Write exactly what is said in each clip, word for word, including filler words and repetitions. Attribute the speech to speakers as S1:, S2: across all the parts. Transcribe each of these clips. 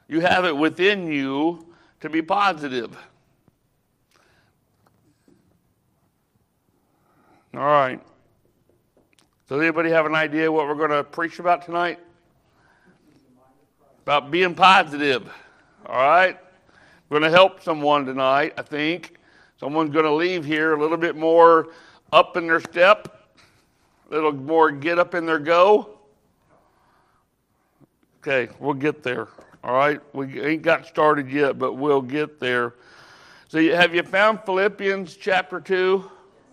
S1: You have it within you to be positive. All right. Does anybody have an idea what we're going to preach about tonight? About being positive. All right. We're going to help someone tonight, I think. Someone's going to leave here a little bit more up in their step, a little more get up in their go. Okay, we'll get there. All right. We ain't got started yet, but we'll get there. So have you found Philippians chapter two?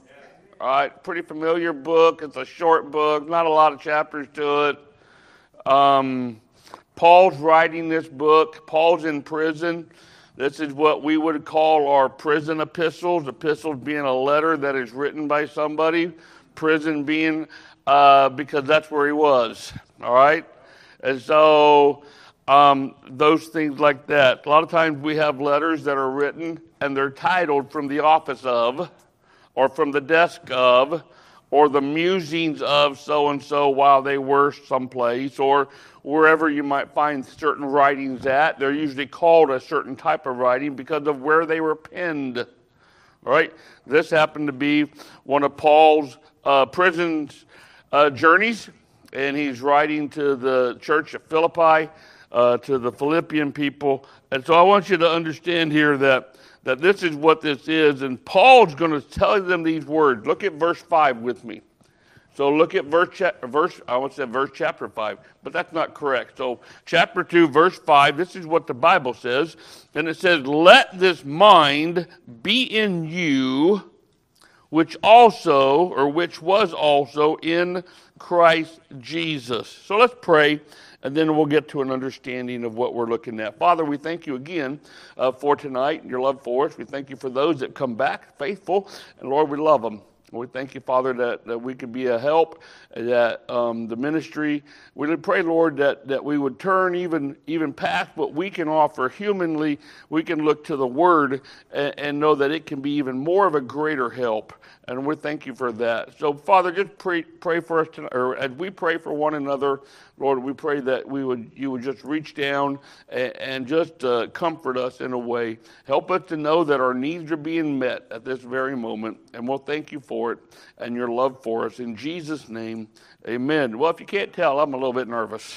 S1: All right, pretty familiar book. It's a short book, not a lot of chapters to it. Um, Paul's writing this book. Paul's in prison. This is what we would call our prison epistles. Epistles being a letter that is written by somebody. Prison being uh, because that's where he was. All right, and so um, those things like that. A lot of times we have letters that are written and they're titled from the office of, or from the desk of, or the musings of so-and-so while they were someplace, or wherever you might find certain writings at. They're usually called a certain type of writing because of where they were penned. All right? This happened to be one of Paul's uh, prison uh, journeys, and he's writing to the church at Philippi, uh, to the Philippian people. And so I want you to understand here that that this is what this is, and Paul's going to tell them these words. Look at verse five with me. So look at verse, cha- verse I almost said verse chapter five, but that's not correct. So chapter two, verse five, this is what the Bible says, and it says, "Let this mind be in you, which also, or which was also in Christ Jesus." So let's pray, and then we'll get to an understanding of what we're looking at. Father, we thank you again uh, for tonight and your love for us. We thank you for those that come back faithful. And Lord, we love them. We thank you, Father, that, that we could be a help, that um, the ministry, we would pray, Lord, that, that we would turn even even past what we can offer humanly. We can look to the Word and, and know that it can be even more of a greater help. And we thank you for that. So, Father, just pray, pray for us tonight, or as we pray for one another, Lord, we pray that we would you would just reach down and, and just uh, comfort us in a way. Help us to know that our needs are being met at this very moment, and we'll thank you for it and your love for us. In Jesus' name, amen. Well, if you can't tell, I'm a little bit nervous.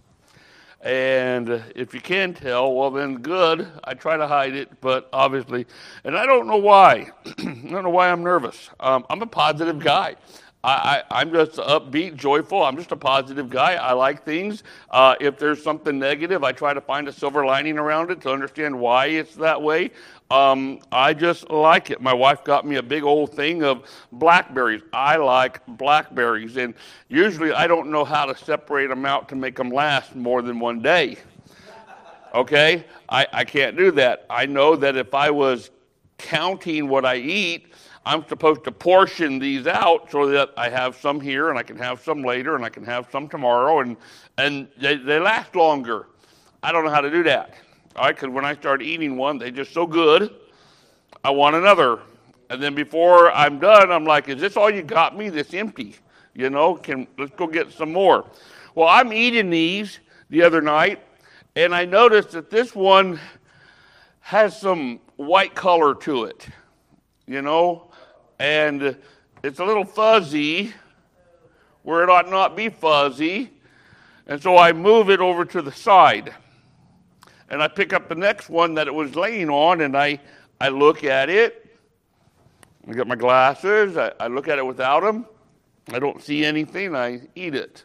S1: And if you can tell, well, then good. I try to hide it, but obviously, and I don't know why. I don't know why I'm nervous. Um, I'm a positive guy. I, I, I'm just upbeat, joyful. I'm just a positive guy. I like things. Uh, if there's something negative, I try to find a silver lining around it to understand why it's that way. Um, I just like it. My wife got me a big old thing of blackberries. I like blackberries, and usually I don't know how to separate them out to make them last more than one day. Okay? I, I can't do that. I know that if I was counting what I eat, I'm supposed to portion these out so that I have some here and I can have some later and I can have some tomorrow, and, and they, they last longer. I don't know how to do that. All right, because when I start eating one, they're just so good, I want another. And then before I'm done, I'm like, is this all you got me? This empty? You know, can let's go get some more. Well, I'm eating these the other night, and I noticed that this one has some white color to it, you know, and it's a little fuzzy where it ought not be fuzzy. And so I move it over to the side. And I pick up the next one that it was laying on, and I, I look at it. I got my glasses. I, I look at it without them. I don't see anything. I eat it.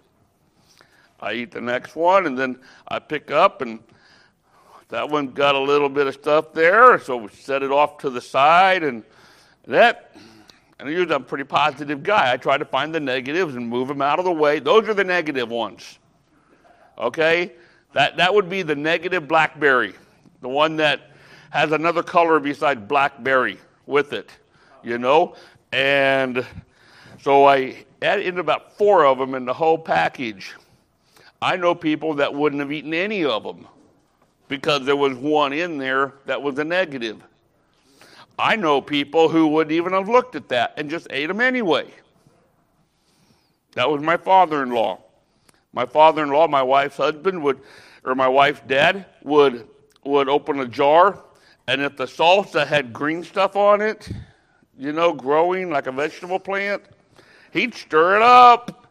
S1: I eat the next one, and then I pick up, and that one got a little bit of stuff there, so we set it off to the side, and that, and usually I'm a pretty positive guy. I try to find the negatives and move them out of the way. Those are the negative ones. Okay? That that would be the negative blackberry, the one that has another color besides blackberry with it, you know? And so I added about four of them in the whole package. I know people that wouldn't have eaten any of them because there was one in there that was a negative. I know people who wouldn't even have looked at that and just ate them anyway. That was my father-in-law. My father-in-law, my wife's husband, would or my wife's dad would would open a jar, and if the salsa had green stuff on it, you know, growing like a vegetable plant, he'd stir it up.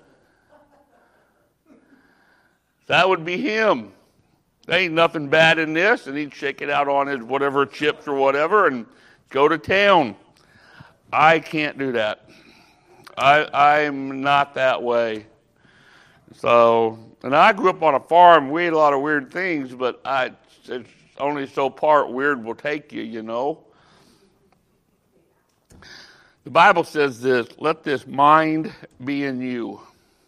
S1: That would be him. There ain't nothing bad in this, and he'd shake it out on his whatever chips or whatever and go to town. I can't do that. I, I'm not that way. So, and I grew up on a farm. We had a lot of weird things, but I, it's only so part weird will take you, you know. The Bible says this, let this mind be in you.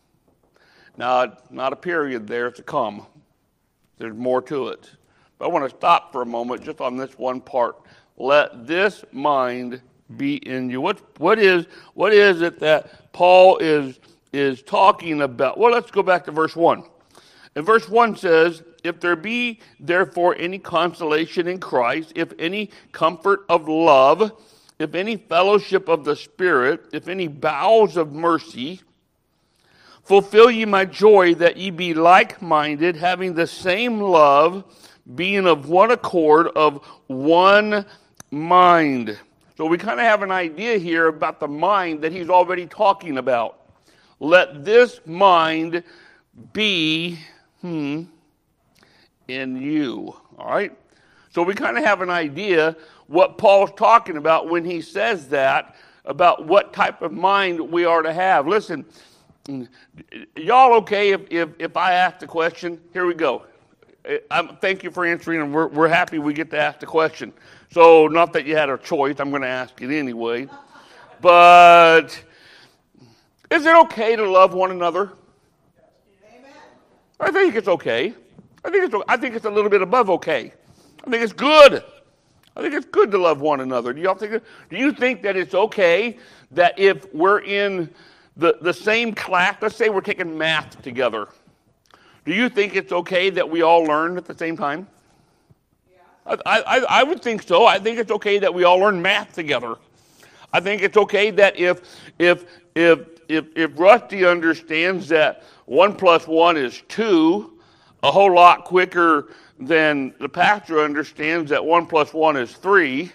S1: Now, not a period there, it's a comma. There's more to it. But I want to stop for a moment just on this one part. Let this mind be in you. What, what, is, what is it that Paul is, is talking about? Well, let's go back to verse one. And verse one says, if there be therefore any consolation in Christ, if any comfort of love, if any fellowship of the Spirit, if any bowels of mercy, fulfill ye my joy, that ye be like-minded, having the same love, being of one accord, of one mind. So we kind of have an idea here about the mind that he's already talking about. Let this mind be hmm, in you. All right? So we kind of have an idea what Paul's talking about when he says that, about what type of mind we are to have. Listen, y'all okay if, if, if I ask the question? Here we go. I'm, thank you for answering, and we're, we're happy we get to ask the question. So not that you had a choice, I'm going to ask it anyway. But is it okay to love one another? Amen. I think it's okay. I think it's, I think it's a little bit above okay. I think it's good. I think it's good to love one another. Do y'all think? Do you think that it's okay that if we're in the, the same class, let's say we're taking math together, do you think it's okay that we all learn at the same time? Yeah. I, I, I would think so. I think it's okay that we all learn math together. I think it's okay that if if if if if Rusty understands that one plus one is two, a whole lot quicker than the pastor understands that one plus one is three.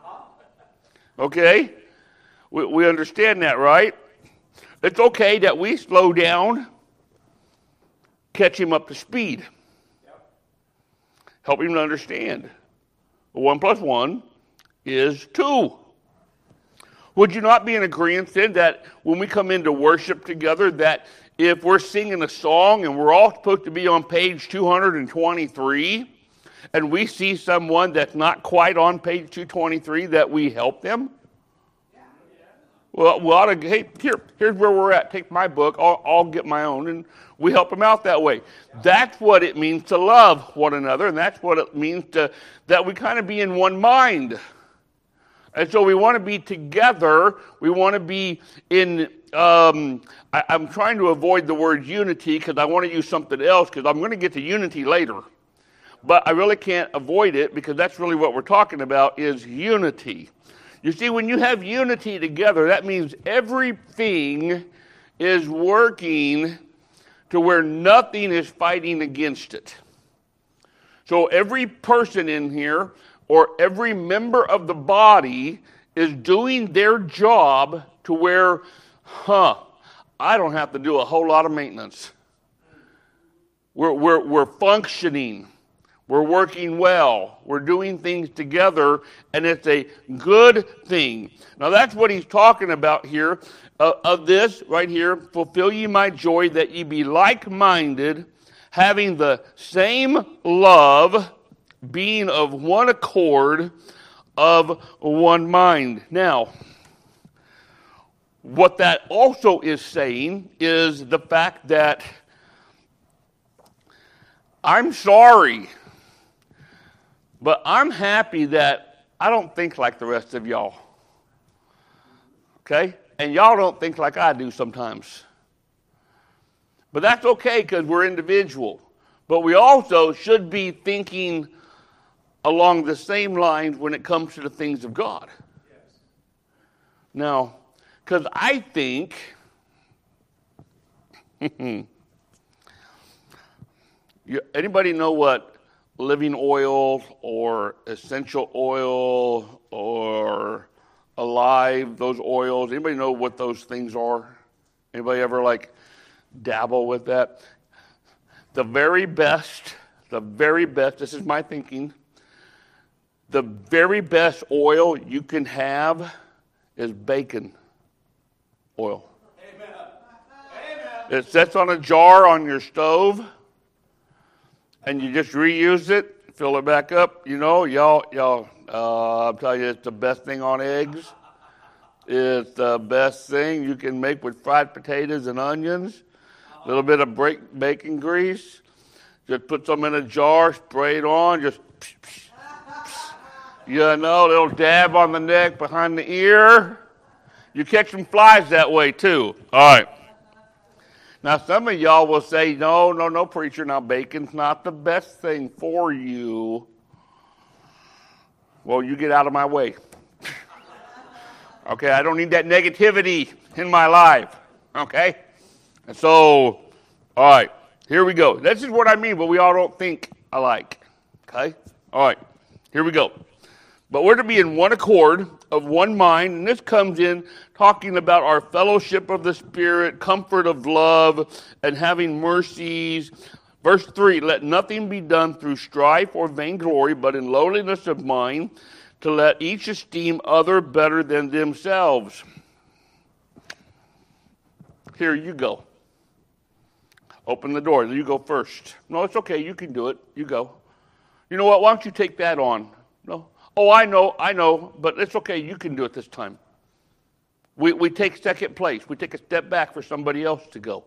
S1: Okay? We, we understand that, right? It's okay that we slow down, catch him up to speed. Yep. Help him to understand. One plus one is two. Would you not be in agreement then that when we come into worship together, that if we're singing a song and we're all supposed to be on page two hundred twenty-three, and we see someone that's not quite on page two twenty-three, that we help them? Yeah. Well, we ought to, hey, here, here's where we're at. Take my book, I'll, I'll get my own, and we help them out that way. Yeah. That's what it means to love one another, and that's what it means to that we kind of be in one mind. And so we want to be together. We want to be in, um, I, I'm trying to avoid the word unity because I want to use something else because I'm going to get to unity later. But I really can't avoid it because that's really what we're talking about is unity. You see, when you have unity together, that means everything is working to where nothing is fighting against it. So every person in here, or every member of the body is doing their job to where, huh, I don't have to do a whole lot of maintenance. We're, we're, we're functioning. We're working well. We're doing things together, and it's a good thing. Now, that's what he's talking about here, uh, of this right here. Fulfill ye my joy, that ye be like-minded, having the same love, being of one accord, of one mind. Now, what that also is saying is the fact that I'm sorry, but I'm happy that I don't think like the rest of y'all. Okay? And y'all don't think like I do sometimes. But that's okay because we're individual. But we also should be thinking along the same lines when it comes to the things of God. Yes. Now, because I think You, anybody know what living oil or essential oil or alive, those oils, anybody know what those things are? Anybody ever like dabble with that? The very best, the very best, this is my thinking, the very best oil you can have is bacon oil. Amen. Amen. It sits on a jar on your stove, and you just reuse it, fill it back up. You know, y'all, y'all, uh, I'll tell you, it's the best thing on eggs. It's the best thing you can make with fried potatoes and onions. A little bit of break, bacon grease. Just put some in a jar, spray it on, just, psh, psh, psh. You know, a little dab on the neck, behind the ear. You catch some flies that way, too. All right. Now, some of y'all will say, no, no, no, preacher, now bacon's not the best thing for you. Well, you get out of my way. Okay, I don't need that negativity in my life. Okay? And so, all right, here we go. This is what I mean, but we all don't think alike. Okay? All right, here we go. But we're to be in one accord, of one mind, and this comes in talking about our fellowship of the Spirit, comfort of love, and having mercies. Verse three, let nothing be done through strife or vainglory, but in lowliness of mind, to let each esteem other better than themselves. Here you go. Open the door. You go first. No, it's okay. You can do it. You go. You know what? Why don't you take that on? No. Oh, I know, I know, but it's okay. You can do it this time. We we take second place. We take a step back for somebody else to go.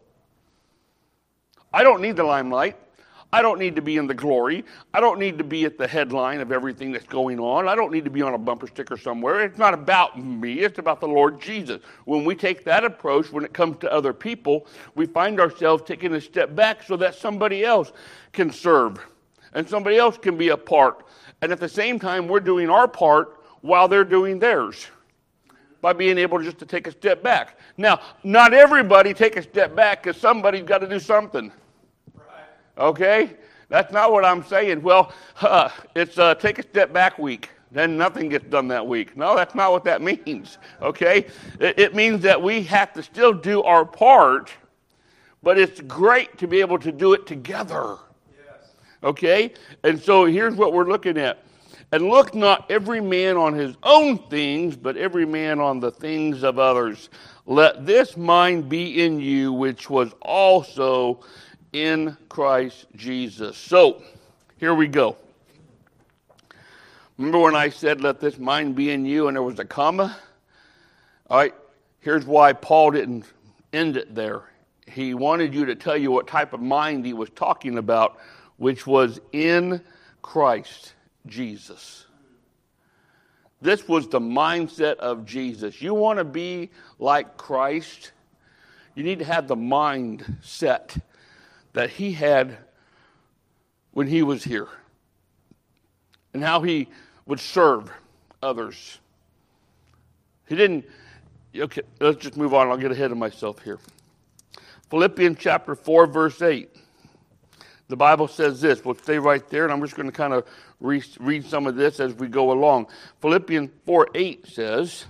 S1: I don't need the limelight. I don't need to be in the glory. I don't need to be at the headline of everything that's going on. I don't need to be on a bumper sticker somewhere. It's not about me. It's about the Lord Jesus. When we take that approach, when it comes to other people, we find ourselves taking a step back so that somebody else can serve and somebody else can be a part. And at the same time, we're doing our part while they're doing theirs by being able just to take a step back. Now, not everybody take a step back because somebody's got to do something. Okay? That's not what I'm saying. Well, uh, it's uh, take a step back week. Then nothing gets done that week. No, that's not what that means. Okay? It, it means that we have to still do our part, but it's great to be able to do it together. Yes. Okay? And so here's what we're looking at. And look not every man on his own things, but every man on the things of others. Let this mind be in you, which was also in Christ Jesus. So, here we go. Remember when I said, let this mind be in you, and there was a comma? All right, here's why Paul didn't end it there. He wanted you to tell you what type of mind he was talking about, which was in Christ Jesus. This was the mindset of Jesus. You want to be like Christ? You need to have the mindset that he had when he was here, and how he would serve others. He didn't, okay, let's just move on. I'll get ahead of myself here. Philippians chapter four, verse eight. The Bible says this. We'll stay right there, and I'm just going to kind of re- read some of this as we go along. Philippians four, eight says,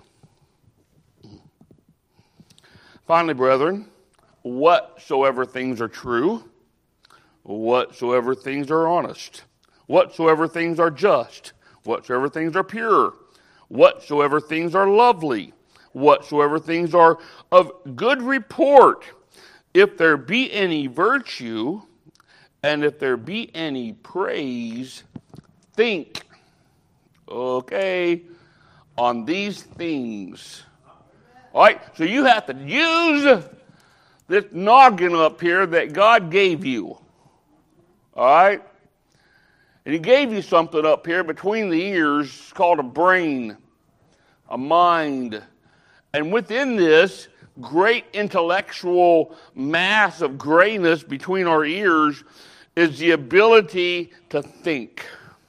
S1: finally, brethren, whatsoever things are true, whatsoever things are honest, whatsoever things are just, whatsoever things are pure, whatsoever things are lovely, whatsoever things are of good report, if there be any virtue, and if there be any praise, think, okay, on these things. All right, so you have to use this noggin up here that God gave you. All right? And he gave you something up here between the ears called a brain, a mind. And within this great intellectual mass of grayness between our ears is the ability to think.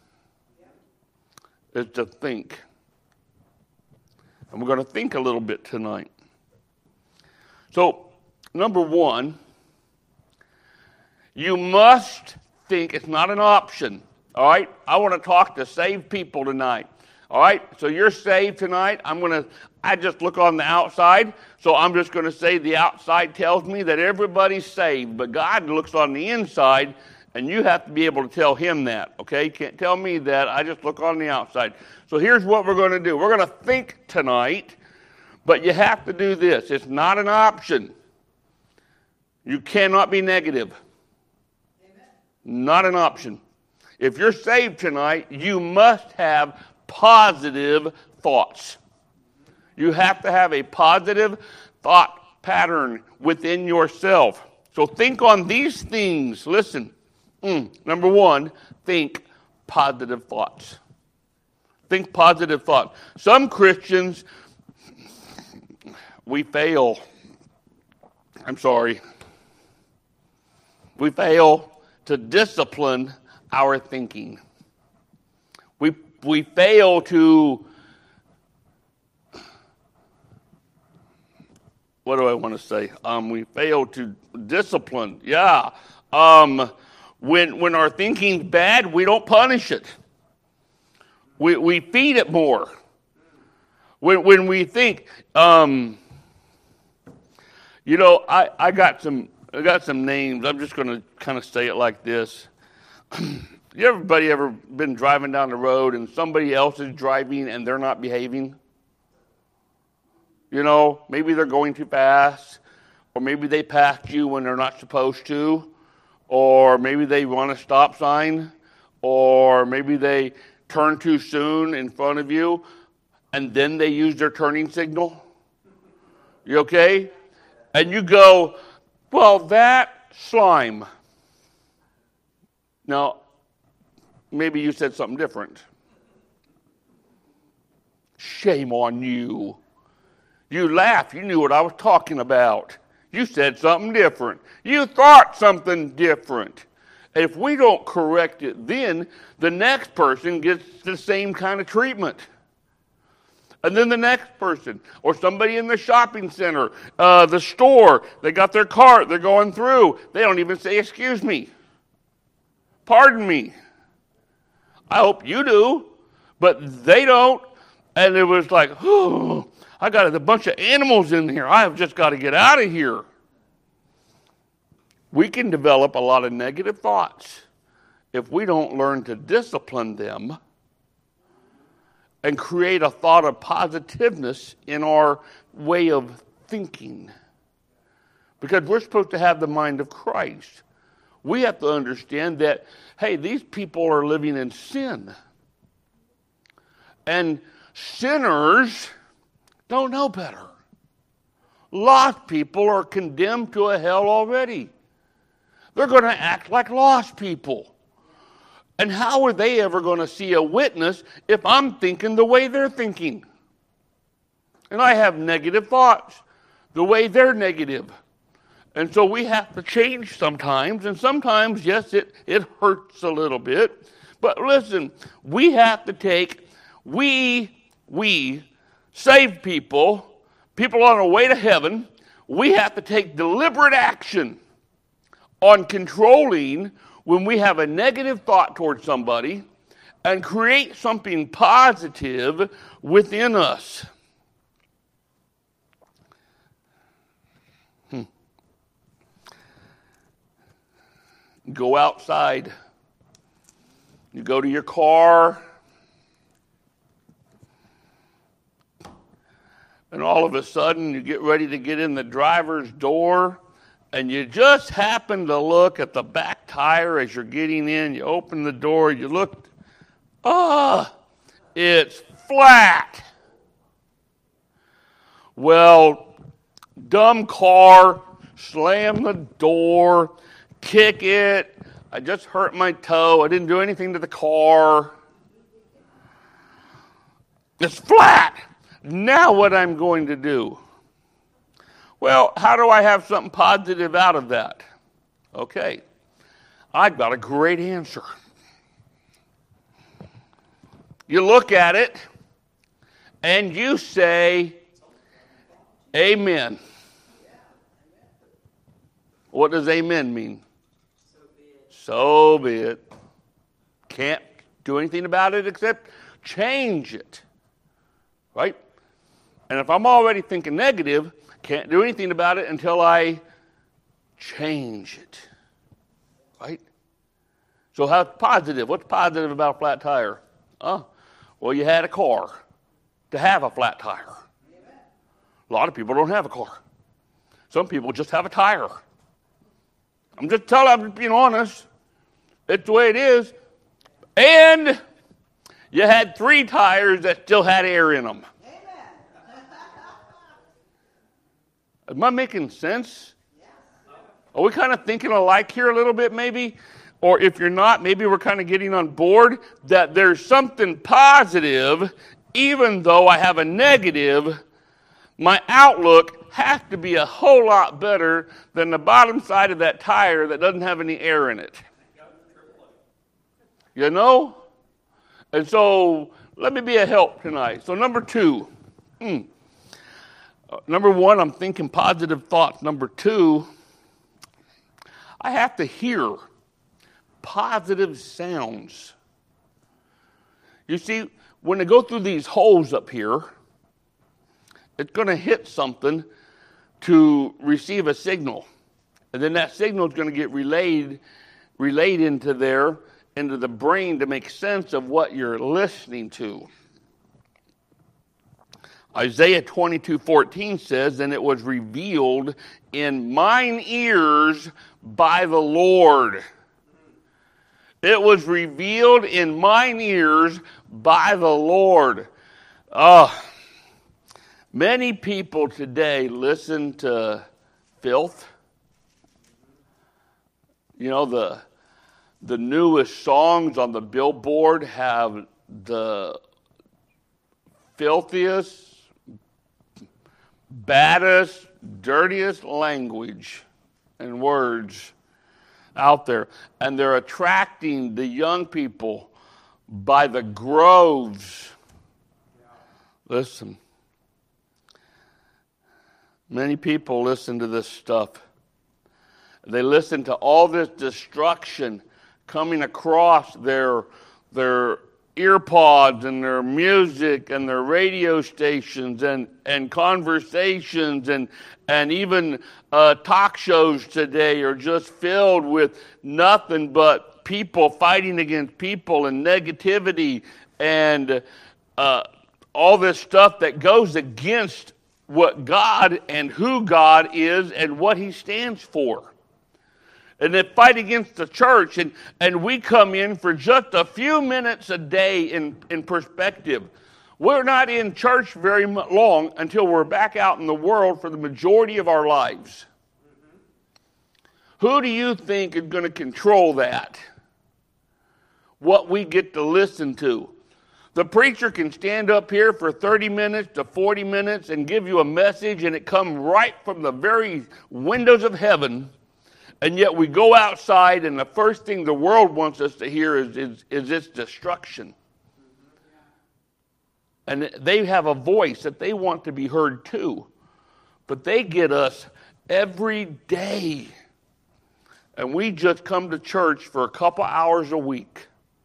S1: Is to think. And we're going to think a little bit tonight. So, number one, you must think. It's not an option. All right? I want to talk to saved people tonight. All right? So you're saved tonight. I'm going to, I just look on the outside. So I'm just going to say the outside tells me that everybody's saved. But God looks on the inside, and you have to be able to tell him that. Okay? You can't tell me that. I just look on the outside. So here's what we're going to do. We're going to think tonight, but you have to do this. It's not an option. You cannot be negative. Amen. Not an option. If you're saved tonight, you must have positive thoughts. You have to have a positive thought pattern within yourself. So think on these things. Listen. Mm, number one, think positive thoughts. Think positive thoughts. Some Christians, we fail. I'm sorry. We fail to discipline our thinking. We we fail to, what do I want to say? Um, we fail to discipline. Yeah. Um, when when our thinking's bad, we don't punish it. We we feed it more. When when we think, um, you know, I, I got some I got some names. I'm just going to kind of say it like this. You everybody ever been driving down the road and somebody else is driving and they're not behaving? You know, maybe they're going too fast, or maybe they passed you when they're not supposed to, or maybe they want a stop sign, or maybe they turn too soon in front of you, and then they use their turning signal. You okay? And you go, well, that slime. Now, maybe you said something different. Shame on you. You laughed. You knew what I was talking about. You said something different. You thought something different. If we don't correct it, then the next person gets the same kind of treatment. And then the next person, or somebody in the shopping center, uh, the store, they got their cart, they're going through. They don't even say, excuse me. Pardon me. I hope you do, but they don't. And it was like, oh, I got a bunch of animals in here. I have just got to get out of here. We can develop a lot of negative thoughts if we don't learn to discipline them and create a thought of positiveness in our way of thinking. Because we're supposed to have the mind of Christ. We have to understand that, hey, these people are living in sin. And sinners don't know better. Lost people are condemned to a hell already. They're going to act like lost people. And how are they ever going to see a witness if I'm thinking the way they're thinking? And I have negative thoughts the way they're negative. And so we have to change sometimes. And sometimes, yes, it, it hurts a little bit. But listen, we have to take, we, we, saved people, people on our way to heaven, we have to take deliberate action on controlling when we have a negative thought towards somebody and create something positive within us. Hmm. Go outside. You go to your car, and all of a sudden you get ready to get in the driver's door, and you just happen to look at the back tire as you're getting in. You open the door, you look, ah, it's flat. Well, dumb car, slam the door, kick it. I just hurt my toe. I didn't do anything to the car. It's flat. Now what I'm going to do? Well, how do I have something positive out of that? Okay, I've got a great answer. You look at it and you say, amen. What does amen mean? so be it. Can't do anything about it except change it. Right? And if I'm already thinking negative, can't do anything about it until I change it. Right? So how positive? What's positive about a flat tire? Oh, well, you had a car to have a flat tire. A lot of people don't have a car. Some people just have a tire. I'm just telling, I'm being honest. It's the way it is. And you had three tires that still had air in them. Am I making sense? Are we kind of thinking alike here a little bit maybe? Or if you're not, maybe we're kind of getting on board that there's something positive, even though I have a negative, my outlook has to be a whole lot better than the bottom side of that tire that doesn't have any air in it. You know? And so let me be a help tonight. So number two. Hmm. Uh, number one, I'm thinking positive thoughts. Number two, I have to hear positive sounds. You see, when they go through these holes up here, it's going to hit something to receive a signal. And then that signal is going to get relayed, relayed into there, into the brain to make sense of what you're listening to. Isaiah twenty-two fourteen says, "And it was revealed in mine ears by the Lord." It was revealed in mine ears by the Lord. Oh, many people today listen to filth. You know, the the newest songs on the Billboard have the filthiest, baddest, dirtiest language and words out there. And they're attracting the young people by the groves. Listen. Many people listen to this stuff. They listen to all this destruction coming across their, their ear pods and their music and their radio stations and, and conversations and, and even uh, talk shows today are just filled with nothing but people fighting against people and negativity and uh, all this stuff that goes against what God and who God is and what He stands for. And they fight against the church, and, and we come in for just a few minutes a day in, in perspective. We're not in church very long until we're back out in the world for the majority of our lives. Mm-hmm. Who do you think is going to control that? What we get to listen to. The preacher can stand up here for thirty minutes to forty minutes and give you a message, and it comes right from the very windows of heaven. And yet we go outside, and the first thing the world wants us to hear is, is, is its destruction. And they have a voice that they want to be heard too. But they get us every day. And we just come to church for a couple hours a week.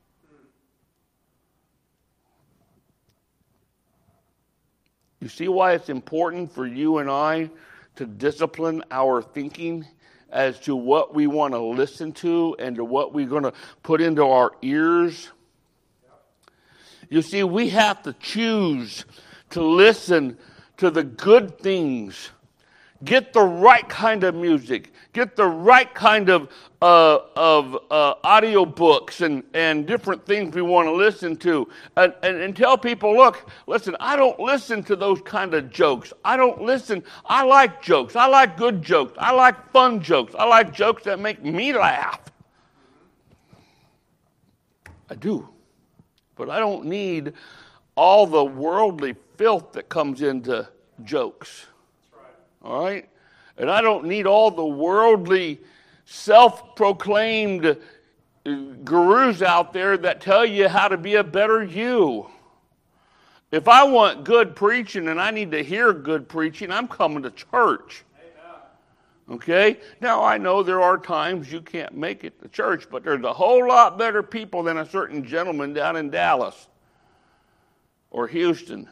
S1: You see why it's important for you and I to discipline our thinking as to what we want to listen to and to what we're going to put into our ears? You see, we have to choose to listen to the good things. Get the right kind of music. Get the right kind of uh, of uh, audio books and, and different things we want to listen to. And, and, and tell people, look, listen, I don't listen to those kind of jokes. I don't listen. I like jokes. I like good jokes. I like fun jokes. I like jokes that make me laugh. I do. But I don't need all the worldly filth that comes into jokes. All right? And I don't need all the worldly, self-proclaimed gurus out there that tell you how to be a better you. If I want good preaching and I need to hear good preaching, I'm coming to church. Okay? Now, I know there are times you can't make it to church, but there's a whole lot better people than a certain gentleman down in Dallas or Houston.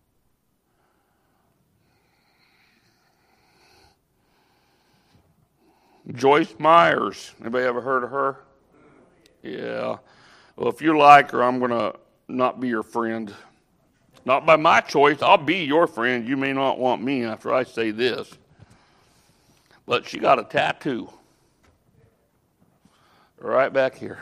S1: Joyce Myers. Anybody ever heard of her? Yeah. Well, if you like her, I'm going to not be your friend. Not by my choice. I'll be your friend. You may not want me after I say this. But she got a tattoo right back here.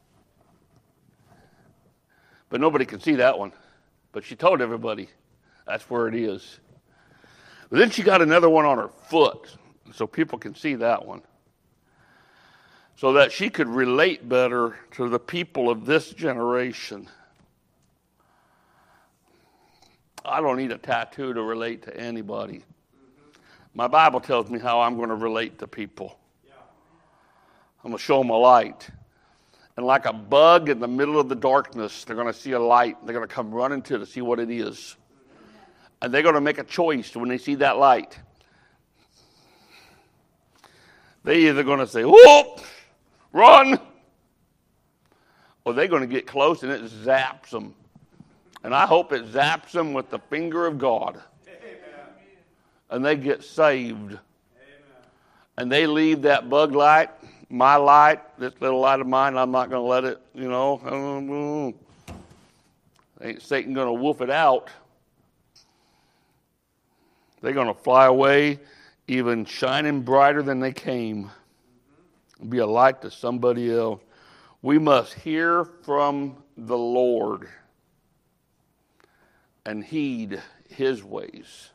S1: But nobody can see that one. But she told everybody that's where it is. But then she got another one on her foot, so people can see that one. So that she could relate better to the people of this generation. I don't need a tattoo to relate to anybody. Mm-hmm. My Bible tells me how I'm going to relate to people. Yeah. I'm going to show them a light. And like a bug in the middle of the darkness, they're going to see a light. They're going to come running to it to see what it is. Mm-hmm. And they're going to make a choice when they see that light. They're either going to say, whoop, run, or they're going to get close and it zaps them. And I hope it zaps them with the finger of God. Amen. And they get saved. Amen. And they leave that bug light, my light, this little light of mine, I'm not going to let it, you know. Ain't Satan going to wolf it out. They're going to fly away even shining brighter than they came. Be a light to somebody else. We must hear from the Lord and heed his ways.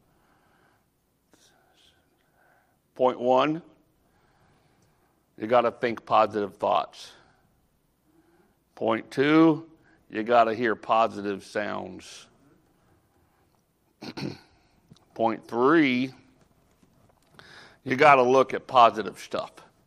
S1: Point one, you got to think positive thoughts. Point two, you got to hear positive sounds. Point three, you got to look at positive stuff.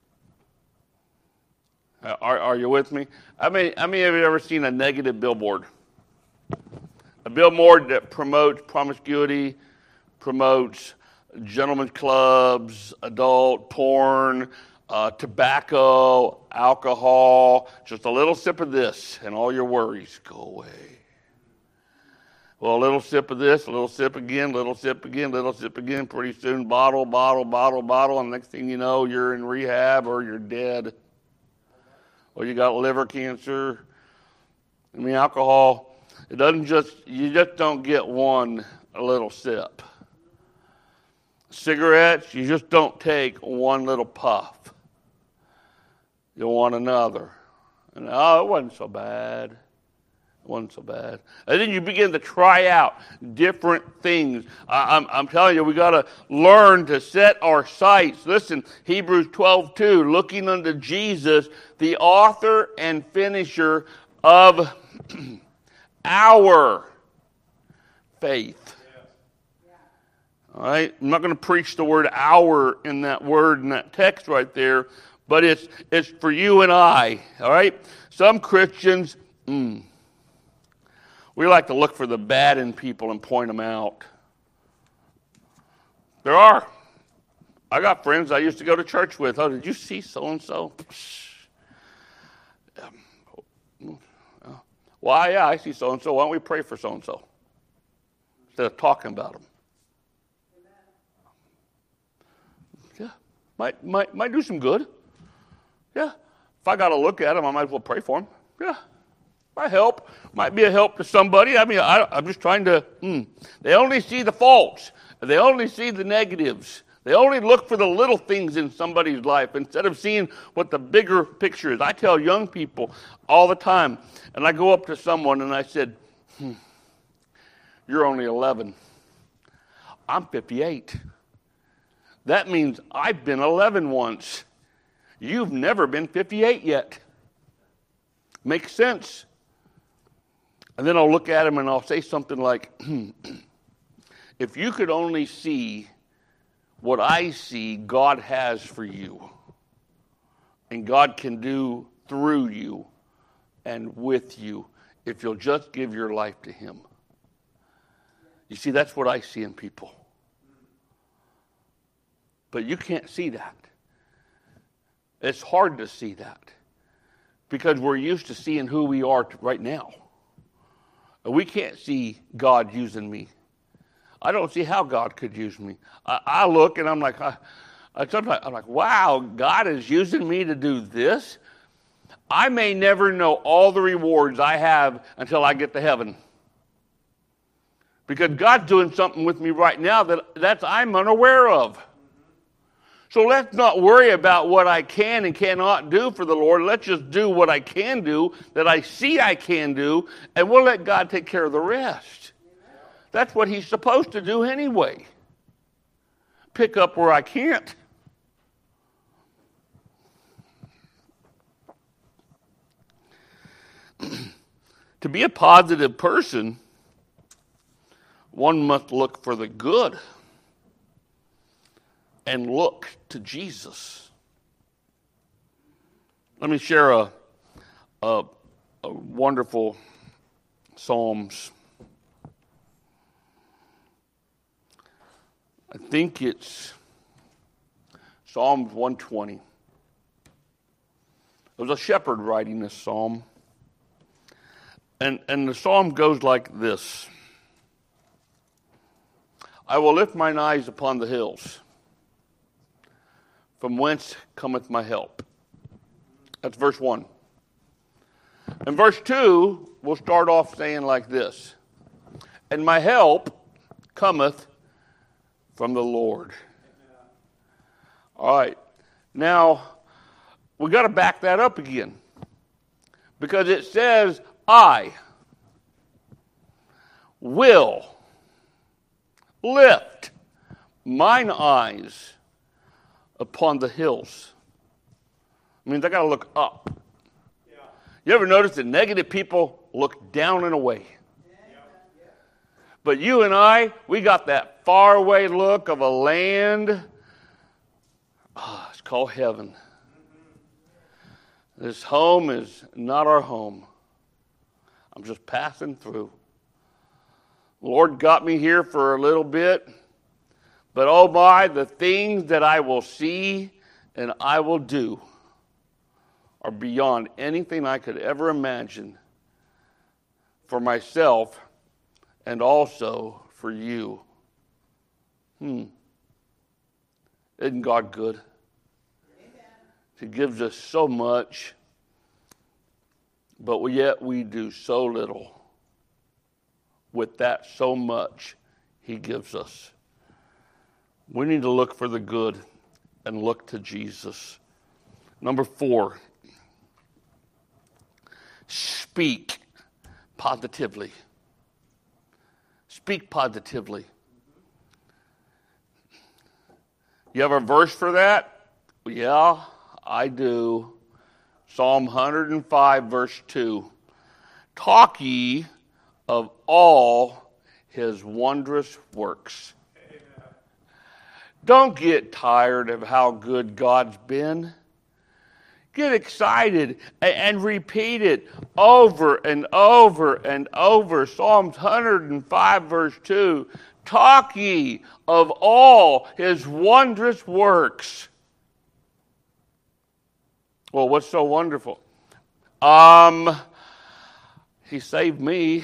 S1: Are, are you with me? I mean, how many of you ever seen a negative billboard? A billboard that promotes promiscuity, promotes gentlemen's clubs, adult porn, uh, tobacco, alcohol, just a little sip of this and all your worries go away. Well, a little sip of this, a little sip again, little sip again, little sip again. Pretty soon, bottle, bottle, bottle, bottle, and next thing you know, you're in rehab or you're dead. Or you got liver cancer. I mean, alcohol. It doesn't just, you just don't get one little sip. Cigarettes, you just don't take one little puff. You want another. And oh, it wasn't so bad. It wasn't so bad. And then you begin to try out different things. I, I'm, I'm telling you, we got to learn to set our sights. Listen, Hebrews twelve two, looking unto Jesus, the author and finisher of our faith. All right? I'm not going to preach the word our in that word, in that text right there, but it's it's for you and I. All right? Some Christians, mm, we like to look for the bad in people and point them out. There are. I got friends I used to go to church with. Oh, did you see so-and-so? Why, yeah, I see so-and-so. Why don't we pray for so-and-so? Instead of talking about them. Yeah, might, might, might do some good. Yeah, if I got to look at him, I might as well pray for him. Yeah, might help. Might be a help to somebody. I mean, I, I'm just trying to, mm. They only see the faults. They only see the negatives. They only look for the little things in somebody's life instead of seeing what the bigger picture is. I tell young people all the time, and I go up to someone and I said, hmm, you're only eleven. I'm fifty-eight. That means I've been eleven once. You've never been fifty-eight yet. Makes sense. And then I'll look at him and I'll say something like, if you could only see what I see God has for you, and God can do through you and with you, if you'll just give your life to him. You see, that's what I see in people. But you can't see that. It's hard to see that because we're used to seeing who we are right now. And we can't see God using me. I don't see how God could use me. I, I look and I'm like, I, I sometimes I'm like, wow, God is using me to do this. I may never know all the rewards I have until I get to heaven. Because God's doing something with me right now that that's I'm unaware of. So let's not worry about what I can and cannot do for the Lord. Let's just do what I can do, that I see I can do, and we'll let God take care of the rest. That's what he's supposed to do anyway. Pick up where I can't. To be a positive person, one must look for the good and look to Jesus. Let me share a, a, a wonderful Psalms. I think it's Psalms one twenty. There was a shepherd writing this psalm. And, and the psalm goes like this. I will lift mine eyes upon the hills. From whence cometh my help? That's verse one. And verse two, we'll start off saying like this. And my help cometh from the Lord. All right. Now, we got to back that up again. Because it says, I will lift mine eyes upon the hills. It means I got to look up. Yeah. You ever notice that negative people look down and away? Yeah. But you and I, we got that faraway look of a land. Oh, it's called heaven. Mm-hmm. This home is not our home. I'm just passing through. The Lord got me here for a little bit. But oh my, the things that I will see and I will do are beyond anything I could ever imagine for myself and also for you. Hmm. Isn't God good? He gives us so much, but yet we do so little with that so much he gives us. We need to look for the good and look to Jesus. Number four, speak positively. Speak positively. You have a verse for that? Yeah, I do. Psalm one hundred five, verse two. Talk ye of all his wondrous works. Don't get tired of how good God's been. Get excited and, and repeat it over and over and over. Psalms one hundred five, verse two. Talk ye of all his wondrous works. Well, what's so wonderful? Um, he saved me.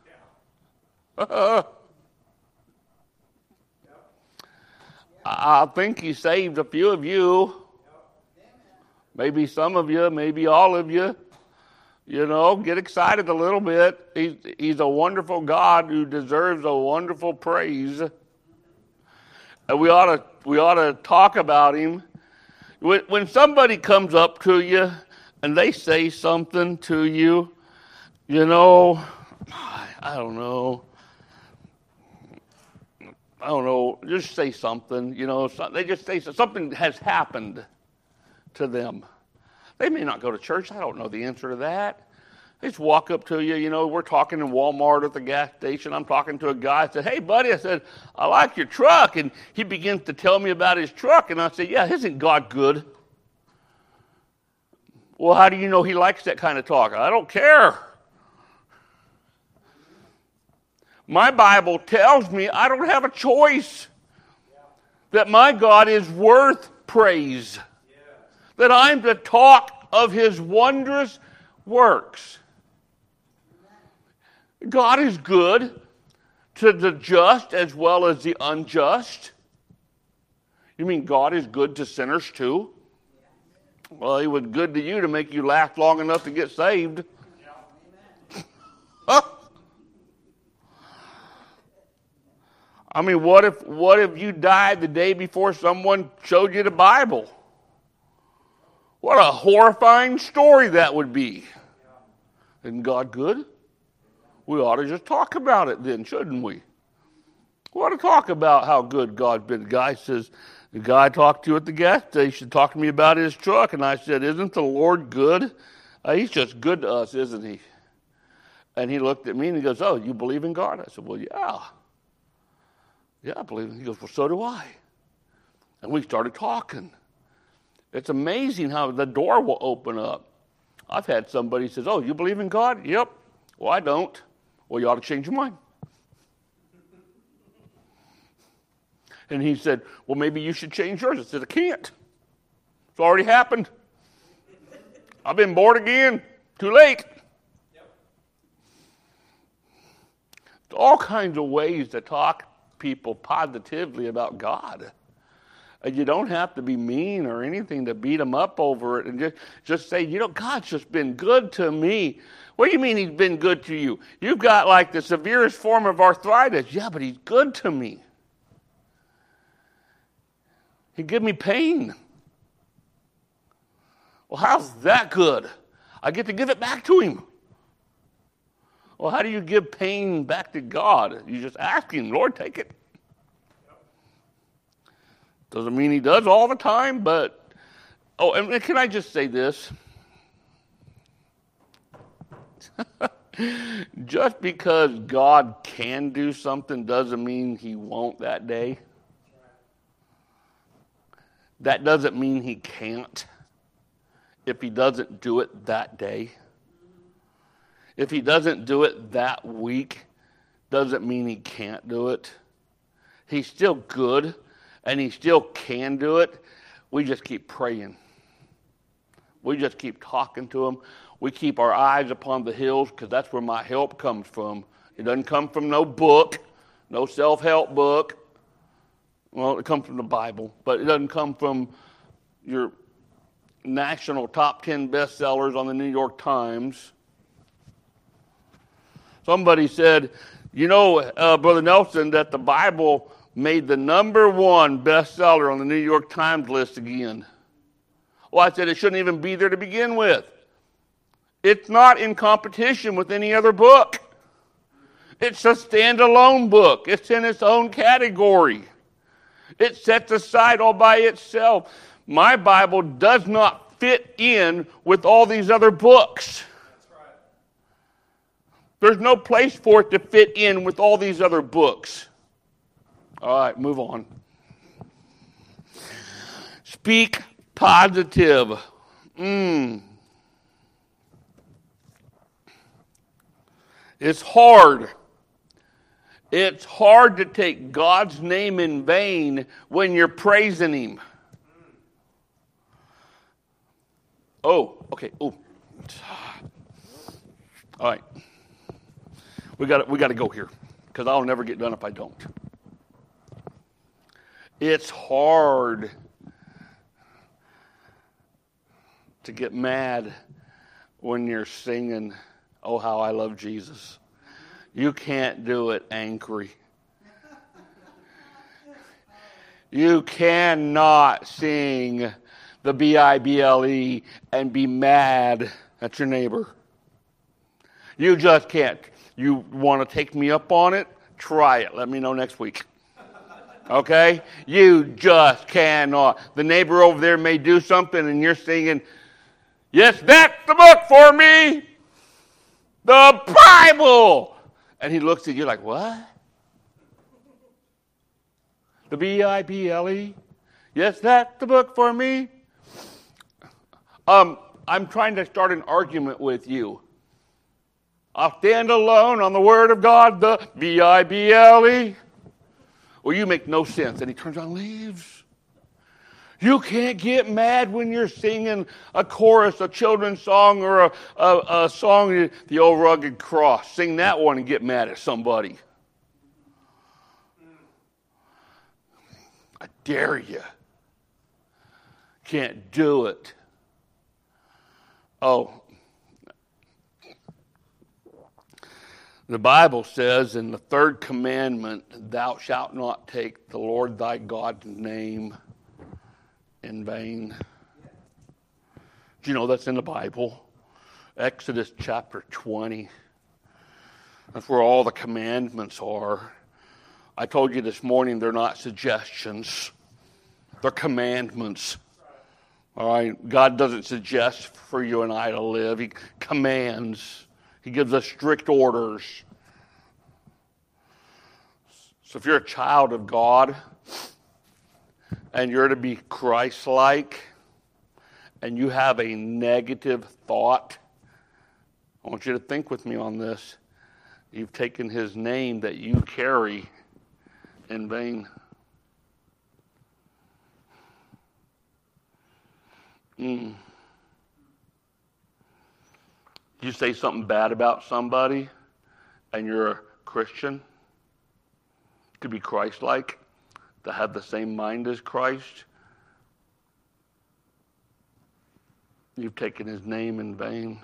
S1: I think he saved a few of you. Maybe some of you, maybe all of you. You know, get excited a little bit. He's, he's a wonderful God who deserves a wonderful praise. And we ought to, we ought to talk about him. When, when somebody comes up to you and they say something to you, you know, I don't know. I don't know, just say something, you know, they just say something has happened to them. They may not go to church, I don't know the answer to that. They just walk up to you, you know, we're talking in Walmart at the gas station, I'm talking to a guy, I said, hey buddy, I said, I like your truck, and he begins to tell me about his truck, and I said, yeah, isn't God good? Well, how do you know he likes that kind of talk? I don't care. My Bible tells me I don't have a choice. that my God is worth praise, yeah. that I'm to talk of his wondrous works. God is good to the just as well as the unjust. You mean God is good to sinners too? Well, he was good to you to make you last long enough to get saved. Huh? I mean, what if what if you died the day before someone showed you the Bible? What a horrifying story that would be. Isn't God good? We ought to just talk about it then, shouldn't we? We ought to talk about how good God's been. The guy says, the guy I talked to at the gas station talked to me about his truck, and I said, isn't the Lord good? Uh, he's just good to us, isn't he? And he looked at me and he goes, oh, you believe in God? I said, well, yeah. Yeah, I believe in him. He goes, well, so do I. And we started talking. It's amazing how the door will open up. I've had somebody says, oh, you believe in God? Yep. Well, I don't. Well, you ought to change your mind. And he said, well, maybe you should change yours. I said, I can't. It's already happened. I've been born again. Too late. Yep. All kinds of ways to talk people positively about God. And you don't have to be mean or anything to beat them up over it, and just, just say, you know, God's just been good to me. What do you mean he's been good to you? You've got like the severest form of arthritis. Yeah, but he's good to me. He give me pain. Well, how's that good? I get to give it back to him. Well, how do you give pain back to God? You just ask him, Lord, take it. Doesn't mean he does all the time, but, oh, and can I just say this? Just because God can do something doesn't mean he won't that day. That doesn't mean he can't if he doesn't do it that day. If he doesn't do it that week, doesn't mean he can't do it. He's still good, and he still can do it. We just keep praying. We just keep talking to him. We keep our eyes upon the hills because that's where my help comes from. It doesn't come from no book, no self-help book. Well, it comes from the Bible, but it doesn't come from your national top ten bestsellers on the New York Times. Somebody said, you know, uh, Brother Nelson, that the Bible made the number one bestseller on the New York Times list again. Well, I said it shouldn't even be there to begin with. It's not in competition with any other book. It's a standalone book. It's in its own category. It sets aside all by itself. My Bible does not fit in with all these other books. That's right. There's no place for it to fit in with all these other books. All right, move on. Speak positive. Mm. It's hard. It's hard to take God's name in vain when you're praising him. Oh, okay. Oh. All right. We got we got to go here because I'll never get done if I don't. It's hard to get mad when you're singing, "Oh, how I love Jesus." You can't do it angry. You cannot sing the B I B L E and be mad at your neighbor. You just can't. You want to take me up on it? Try it. Let me know next week. Okay? You just cannot. The neighbor over there may do something and you're singing, yes, that's the book for me. The Bible. And he looks at you like, what? The B I B L E? Yes, that's the book for me. Um, I'm trying to start an argument with you. I'll stand alone on the Word of God, the B I B L E. Well, you make no sense. And he turns around and leaves. You can't get mad when you're singing a chorus, a children's song, or a, a, a song, the old rugged cross. Sing that one and get mad at somebody. I dare you. Can't do it. Oh. The Bible says in the third commandment, thou shalt not take the Lord thy God's name in vain. Do you know that's in the Bible? Exodus chapter twenty. That's where all the commandments are. I told you this morning they're not suggestions. They're commandments. All right? God doesn't suggest for you and I to live. He commands. He gives us strict orders. So if you're a child of God and you're to be Christ-like and you have a negative thought, I want you to think with me on this. You've taken his name that you carry in vain. Mm. You say something bad about somebody and you're a Christian, to be Christ-like, to have the same mind as Christ, you've taken his name in vain.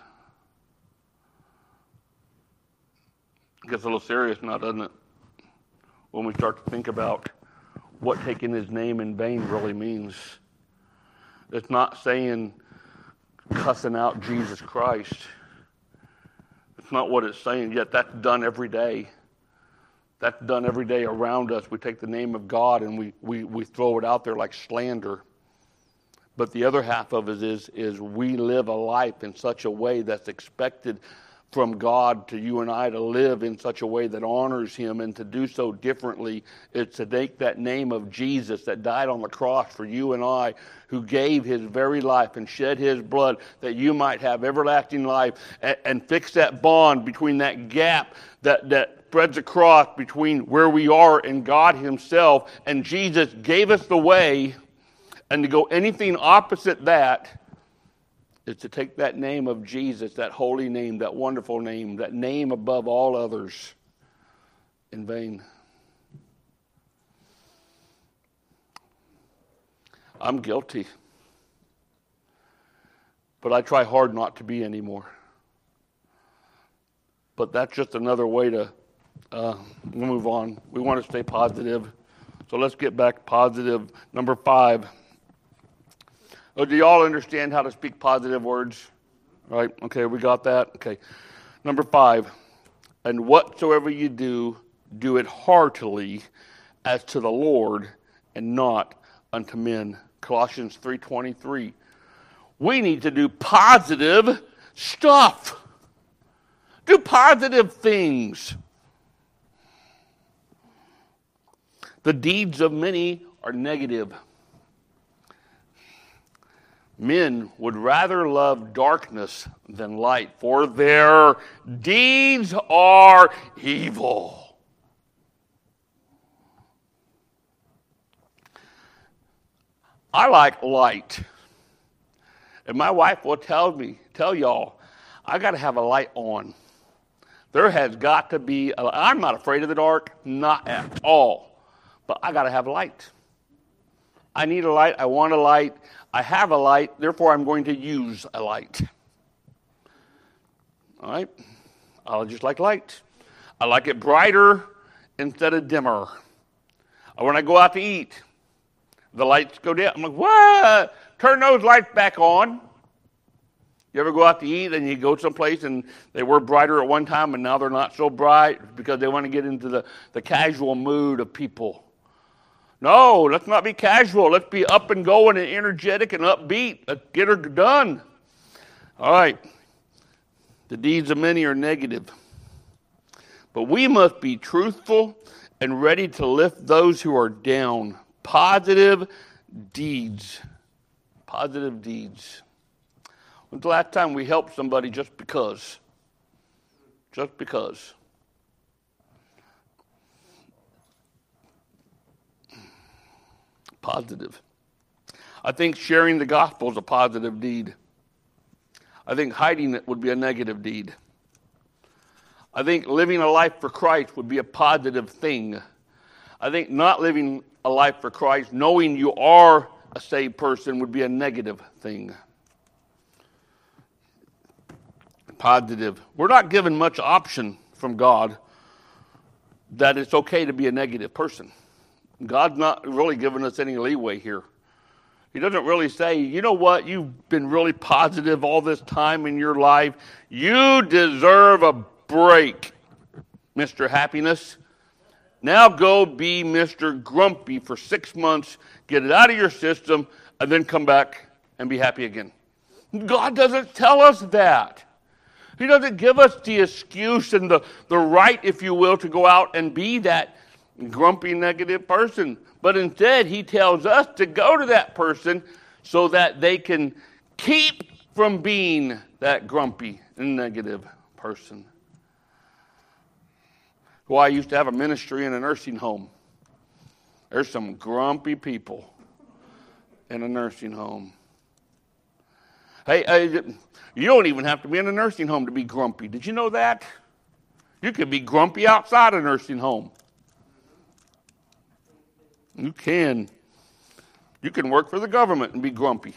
S1: It gets a little serious now, doesn't it? When we start to think about what taking his name in vain really means. It's not saying cussing out Jesus Christ. It's not what it's saying, yet that's done every day. That's done every day around us. We take the name of God and we, we, we throw it out there like slander. But the other half of it is, is we live a life in such a way that's expected from God to you and I to live in such a way that honors him, and to do so differently is to take that name of Jesus that died on the cross for you and I, who gave his very life and shed his blood that you might have everlasting life, and, and fix that bond between that gap that, that spreads across between where we are and God himself. And Jesus gave us the way, and to go anything opposite that is to take that name of Jesus, that holy name, that wonderful name, that name above all others, in vain. I'm guilty. But I try hard not to be anymore. But that's just another way to uh, move on. We want to stay positive. So let's get back positive. Number five. Oh, do you all understand how to speak positive words? All right, okay, we got that. Okay. Number five. And whatsoever you do, do it heartily as to the Lord and not unto men. Colossians three twenty-three. We need to do positive stuff. Do positive things. The deeds of many are negative. Men would rather love darkness than light, for their deeds are evil. I like light. And my wife will tell me, tell y'all, I got to have a light on. There has got to be, a, I'm not afraid of the dark, not at all. But I got to have light. I need a light, I want a light, I have a light, therefore I'm going to use a light. All right? I just like light. I like it brighter instead of dimmer. When I go out to eat, the lights go down. I'm like, what? Turn those lights back on. You ever go out to eat and you go someplace and they were brighter at one time and now they're not so bright because they want to get into the, the casual mood of people? No, let's not be casual. Let's be up and going and energetic and upbeat. Let's get her done. All right. The deeds of many are negative. But we must be truthful and ready to lift those who are down. Positive deeds. Positive deeds. When's the last time we helped somebody just because? Just because. Positive. I think sharing the gospel is a positive deed. I think hiding it would be a negative deed. I think living a life for Christ would be a positive thing. I think not living a life for Christ, knowing you are a saved person, would be a negative thing. Positive. We're not given much option from God that it's okay to be a negative person. God's not really giving us any leeway here. He doesn't really say, you know what, you've been really positive all this time in your life. You deserve a break, Mister Happiness. Now go be Mister Grumpy for six months, get it out of your system, and then come back and be happy again. God doesn't tell us that. He doesn't give us the excuse and the, the right, if you will, to go out and be that grumpy, negative person. But instead, he tells us to go to that person so that they can keep from being that grumpy and negative person. Well, I used to have a ministry in a nursing home. There's some grumpy people in a nursing home. Hey, hey, you don't even have to be in a nursing home to be grumpy. Did you know that? You could be grumpy outside a nursing home. You can. You can work for the government and be grumpy.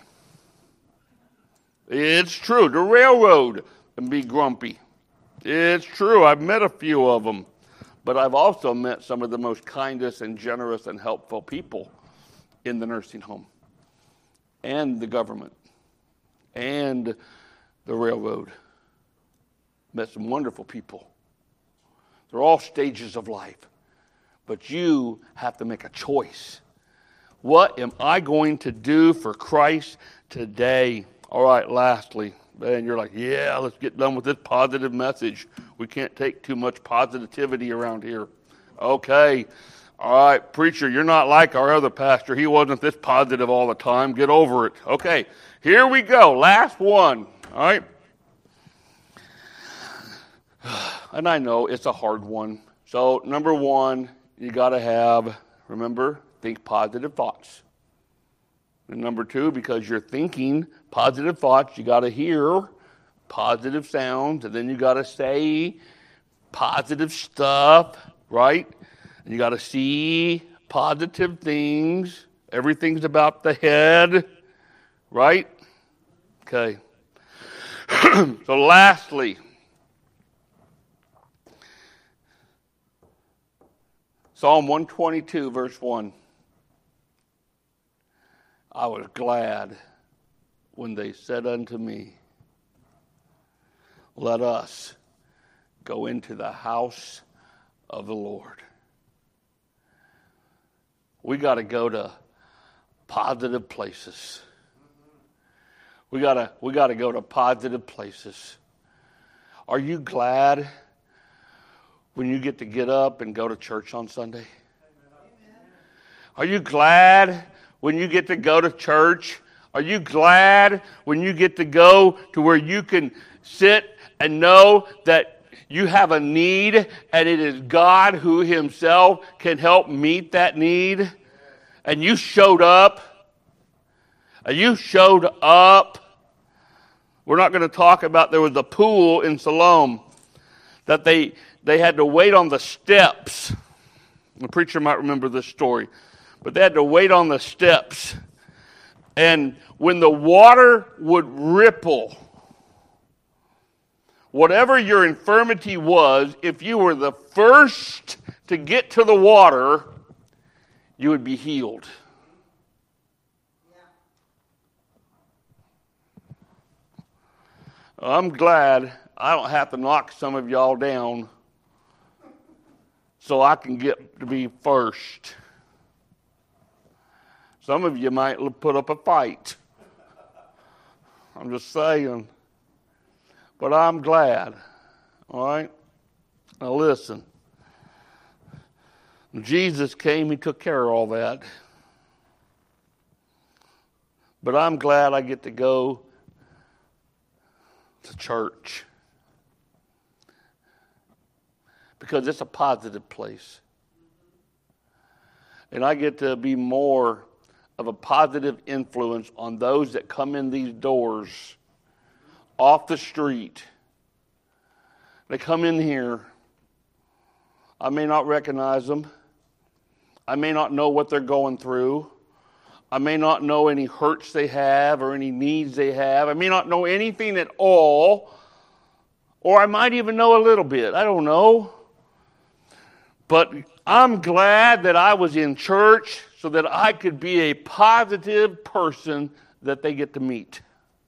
S1: It's true. The railroad and be grumpy. It's true. I've met a few of them. But I've also met some of the most kindest and generous and helpful people in the nursing home and the government and the railroad. Met some wonderful people. They're all stages of life. But you have to make a choice. What am I going to do for Christ today? All right, lastly, and you're like, yeah, let's get done with this positive message. We can't take too much positivity around here. Okay. All right, preacher, you're not like our other pastor. He wasn't this positive all the time. Get over it. Okay, here we go. Last one. All right. And I know it's a hard one. So, number one, you got to have, remember, think positive thoughts. And number two, because you're thinking positive thoughts, you got to hear positive sounds, and then you got to say positive stuff, right? And you got to see positive things. Everything's about the head, right? Okay. So lastly, Psalm one twenty-two, verse one. I was glad when they said unto me, let us go into the house of the Lord. We got to go to positive places. We got to we got to go to positive places. Are you glad when you get to get up and go to church on Sunday? Are you glad when you get to go to church? Are you glad when you get to go to where you can sit and know that you have a need and it is God who himself can help meet that need? And you showed up. And you showed up. We're not going to talk about, there was a pool in Siloam that they they had to wait on the steps. The preacher might remember this story. But they had to wait on the steps. And when the water would ripple, whatever your infirmity was, if you were the first to get to the water, you would be healed. I'm glad I don't have to knock some of y'all down so I can get to be first. Some of you might put up a fight. I'm just saying. But I'm glad. All right? Now listen. When Jesus came, he took care of all that. But I'm glad I get to go to church. Because it's a positive place. And I get to be more of a positive influence on those that come in these doors off the street. They come in here. I may not recognize them. I may not know what they're going through. I may not know any hurts they have or any needs they have. I may not know anything at all. Or I might even know a little bit. I don't know. But I'm glad that I was in church so that I could be a positive person that they get to meet.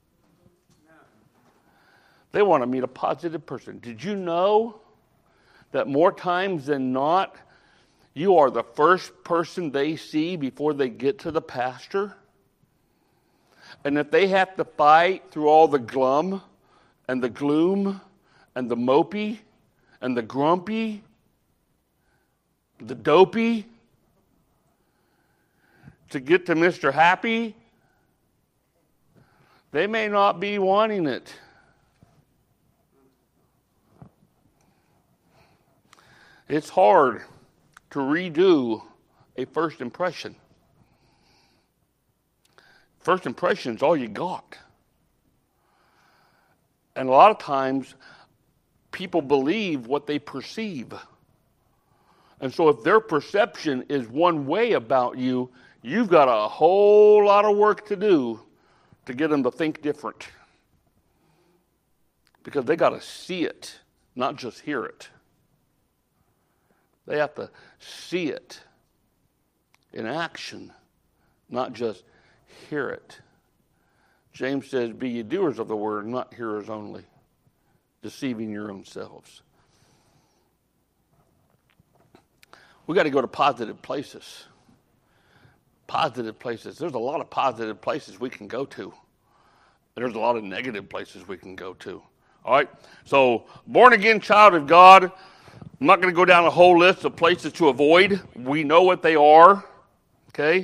S1: They want to meet a positive person. Did you know that more times than not, you are the first person they see before they get to the pastor? And if they have to fight through all the glum and the gloom and the mopey and the grumpy, the dopey, to get to Mister Happy, they may not be wanting it. It's hard to redo a first impression. First impression is all you got. And a lot of times, people believe what they perceive. And so if their perception is one way about you, you've got a whole lot of work to do to get them to think different. Because they got to see it, not just hear it. They have to see it in action, not just hear it. James says, be ye doers of the word, not hearers only, deceiving your own selves. We got to go to positive places. Positive places. There's a lot of positive places we can go to. There's a lot of negative places we can go to. All right? So, born again child of God. I'm not going to go down a whole list of places to avoid. We know what they are. Okay?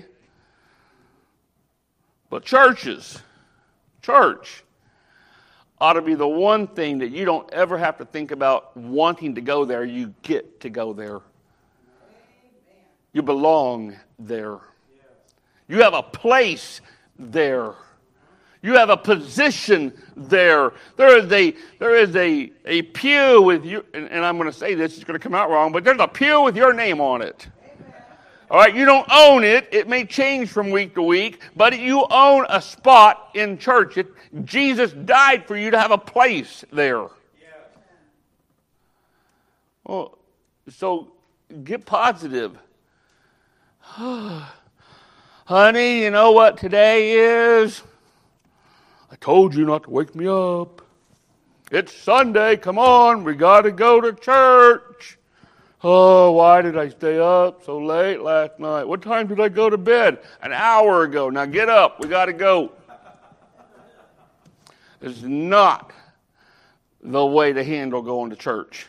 S1: But churches, church, ought to be the one thing that you don't ever have to think about wanting to go there. You get to go there. You belong there. You have a place there. You have a position there. There is a there is a, a pew with you, and, and I'm going to say this, it's going to come out wrong, but there's a pew with your name on it. All right, you don't own it. It may change from week to week, but you own a spot in church. It, Jesus died for you to have a place there. Well, so get positive. Honey, you know what today is? I told you not to wake me up. It's Sunday. Come on, we got to go to church. Oh, why did I stay up so late last night? What time did I go to bed? An hour ago. Now get up. We got to go. It's not the way to handle going to church.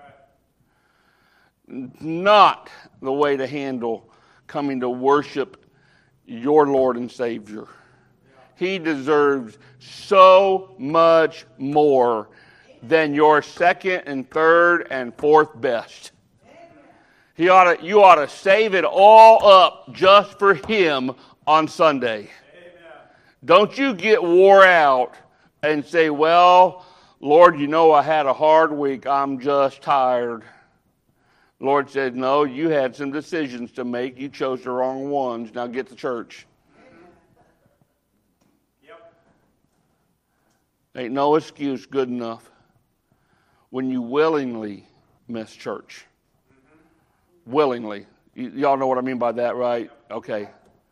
S1: Not the way to handle coming to worship your Lord and Savior. He deserves so much more than your second and third and fourth best. He ought to, you ought to save it all up just for him on Sunday. Amen. Don't you get wore out and say, well, Lord, you know I had a hard week. I'm just tired. Lord said, no, you had some decisions to make. You chose the wrong ones. Now get to church. Yep. Ain't no excuse good enough when you willingly miss church. Mm-hmm. Willingly. Y- y'all know what I mean by that, right? Okay.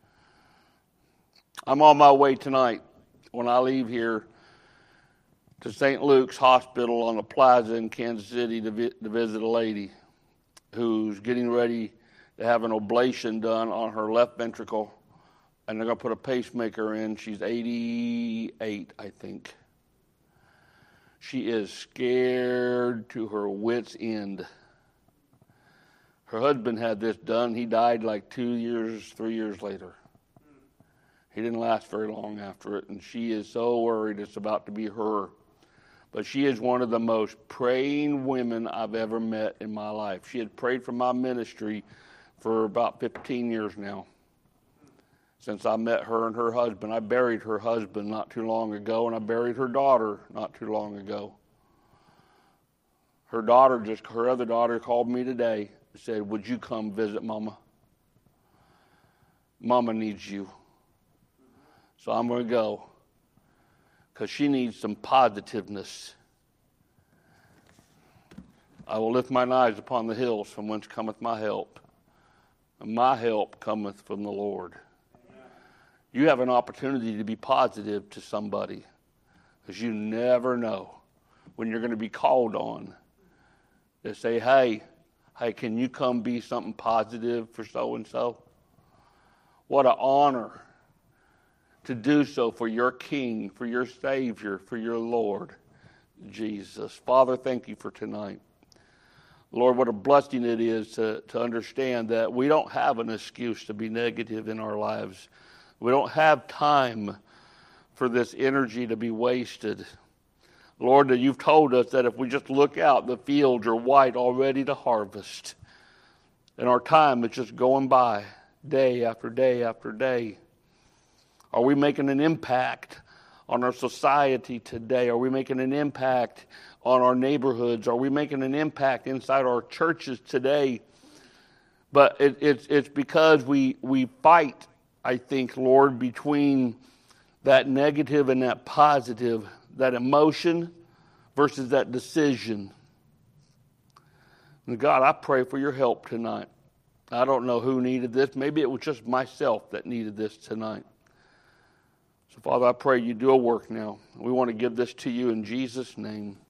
S1: I'm on my way tonight when I leave here to Saint Luke's Hospital on the plaza in Kansas City to, vi- to visit a lady who's getting ready to have an ablation done on her left ventricle, and they're going to put a pacemaker in. She's eighty-eight, I think. She is scared to her wits' end. Her husband had this done. He died like two years, three years later. He didn't last very long after it, and she is so worried it's about to be her. But she is one of the most praying women I've ever met in my life. She had prayed for my ministry for about fifteen years now. since I met her and her husband. I buried her husband not too long ago, and I buried her daughter not too long ago. Her daughter, just her other daughter, called me today and said, would you come visit Mama? Mama needs you. So I'm going to go because she needs some positiveness. I will lift mine eyes upon the hills from whence cometh my help. And my help cometh from the Lord. You have an opportunity to be positive to somebody because you never know when you're going to be called on to say, hey, hey, can you come be something positive for so-and-so? What an honor to do so for your King, for your Savior, for your Lord, Jesus. Father, thank you for tonight. Lord, what a blessing it is to, to understand that we don't have an excuse to be negative in our lives. We don't have time for this energy to be wasted. Lord, that you've told us that if we just look out, the fields are white already to harvest. And our time is just going by day after day after day. Are we making an impact on our society today? Are we making an impact on our neighborhoods? Are we making an impact inside our churches today? But it, it's it's because we we fight, I think, Lord, between that negative and that positive, that emotion versus that decision. And God, I pray for your help tonight. I don't know who needed this. Maybe it was just myself that needed this tonight. So, Father, I pray you do a work now. We want to give this to you in Jesus' name.